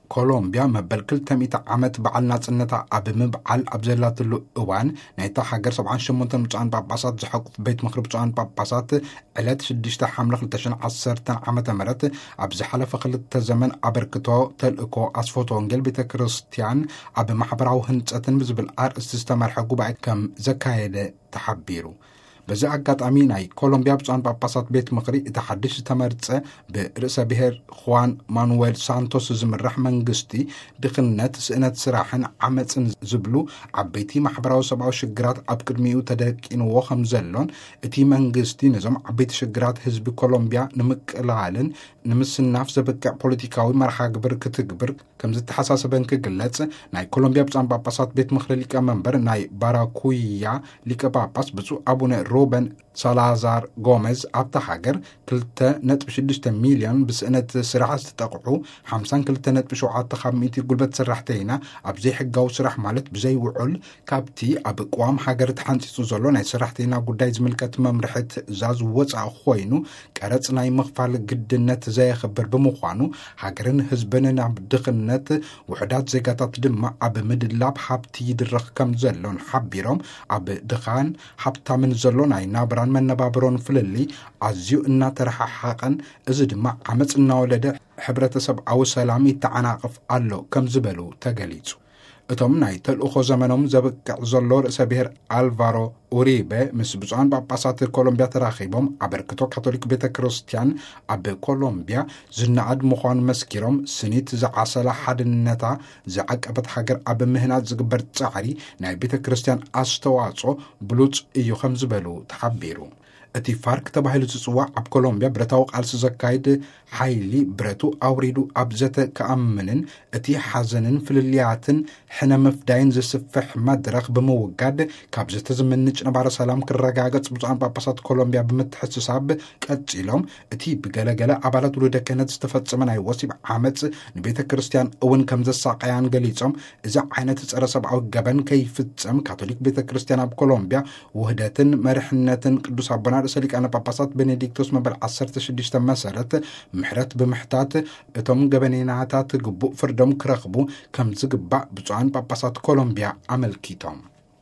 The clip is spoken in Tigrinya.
ኮሎምቢያ መበል 200 ዓመት በዓል ናጽነታ ኣብ ምብዓል ኣብ ዘላትሉ እዋን ናይታ ሃገር 78 ብፁዓን ጳጳሳት ዝሐቁፍ ቤት ምክሪ ብፁዓን ጳጳሳት ዕለት 6 ሐምለ 2010 ዓመተ ምህረት ኣብ ዝሓለፈ 2 ዘመን ኣበርክቶ ተልእኮ ኣስፎቶ ወንጌል ቤተ ክርስቲያን ኣብ ማሕበራዊ ህንጸትን ብዝብል ኣርእስቲ ዝተመርሐ ጉባኤ ከም ዘካየደ ተሓቢሩ። በዚ ኣጋጣሚ ናይ ኮሎምቢያ ብፁዓን ጳጳሳት ቤት ምክሪ እቲ ሓድሽ ዝተመርጸ ብርእሰ ብሔር ኹዋን ማኑዌል ሳንቶስ ዝምራሕ መንግስቲ ድኽነት ስእነት ስራሕን ዓመፅን ዝብሉ ዓበይቲ ማሕበራዊ ሰብኣዊ ሽግራት ኣብ ቅድሚኡ ተደቂንዎ ከም ዘሎን እቲ መንግስቲ ነዞም ዓበይቲ ሽግራት ህዝቢ ኮሎምቢያ ንምቅላልን ንምስናፍ ዘበቅዕ ፖለቲካዊ መርሃ ግብር ክትግብር ከም ዝተሓሳሰበን ክግለጽ ናይ ኮሎምቢያ ብፁዓን ጳጳሳት ቤት ምክሪ ሊቀመንበር ናይ ባራኩያ ሊቀ ጳጳስ ብፁዕ አቡነ ሩበን ሳላዛር ጎሜዝ ኣብታ ሃገር 2.6 ሚልዮን ብስእነት ስራሕ ዝተጠቕዑ 52.7 ካብ ሚእቲ ጉልበት ሰራሕተይና ኣብ ዘይሕጋዊ ስራሕ ማለት ብዘይውዑል ካብቲ ኣብ ቋም ሃገር ተሓንፂፁ ዘሎ ናይ ሰራሕተይና ጉዳይ ዝምልከት መምርሒ ትእዛዝ ወፃኢ ኮይኑ ቀረጽ ናይ ምኽፋል ግድነት ዘየኽብር ብምዃኑ ሃገርን ህዝብን ናብ ድኽነት ውሕዳት ዜጋታት ድማ ኣብ ምድላብ ሃብቲ ይድረኽ ከም ዘሎን ሓቢሮም ኣብ ድኻን ሃብታምን ዘሎ ናይ ናብራን መነባብሮን ፍልሊ ኣዝዩ እናተረሓሓቐን እዚ ድማ ዓመፅ እናወለደ ሕብረተሰብኣዊ ሰላም ይተዓናቕፍ ኣሎ ከም ዝበሉ ተገሊጹ። እቶም ናይ ተልእኾ ዘመኖም ዘብቅዕ ዘሎ ርእሰ ብሔር አልቫሮ ኡሪቤ ምስ ብፁዓን ጳጳሳት ኮሎምቢያ ተራኺቦም ኣበርክቶ ካቶሊክ ቤተ ክርስቲያን ኣብ ኮሎምቢያ ዝነኣድ ምዃኑ መስኪሮም ስኒት ዝዓሰላ ሓድነታ ዝዓቀበት ሃገር ኣብ ምህናት ዝግበር ጻዕሪ ናይ ቤተ ክርስቲያን ኣስተዋጽኦ ብሉጽ እዩ ከም ዝበሉ ተሓቢሩ። እቲ ፋርክ ተባሂሉ ዝጽዋዕ ኣብ ኮሎምቢያ ብረታዊ ቃልሲ ዘካይድ ሓይሊ ብረቱ ኣውሪዱ ኣብ ዘተ ከኣምንን እቲ ሓዘንን ፍልልያትን ሕነ መፍዳይን ዝስፍሕ መድረኽ ብምውጋድ ካብ ዘተ ዝምንጭ ነባረ ሰላም ክረጋገጽ ብፁዓን ጳጳሳት ኮሎምቢያ ብምትሕስሳብ ቀጺሎም እቲ ብገለገለ ኣባላት ውሉደ ክህነት ዝተፈጸመ ናይ ወሲብ ዓመፅ ንቤተ ክርስቲያን እውን ከም ዘሳቀያን ገሊጾም እዚ ዓይነት ጸረ ሰብኣዊ ገበን ከይፍጸም ካቶሊክ ቤተ ክርስቲያን ኣብ ኮሎምቢያ ውህደትን መርሕነትን ቅዱስ ኣቦና ርእሰ ሊቃነ ጳጳሳት ቤኔዲክቶስ መበል 16 መሰረት ምሕረት ብምሕታት እቶም ገበኔናታት ግቡእ ፍርዶም ክረኽቡ ከም ዝግባእ ብፁዓን ጳጳሳት ኮሎምቢያ ኣመልኪቶም።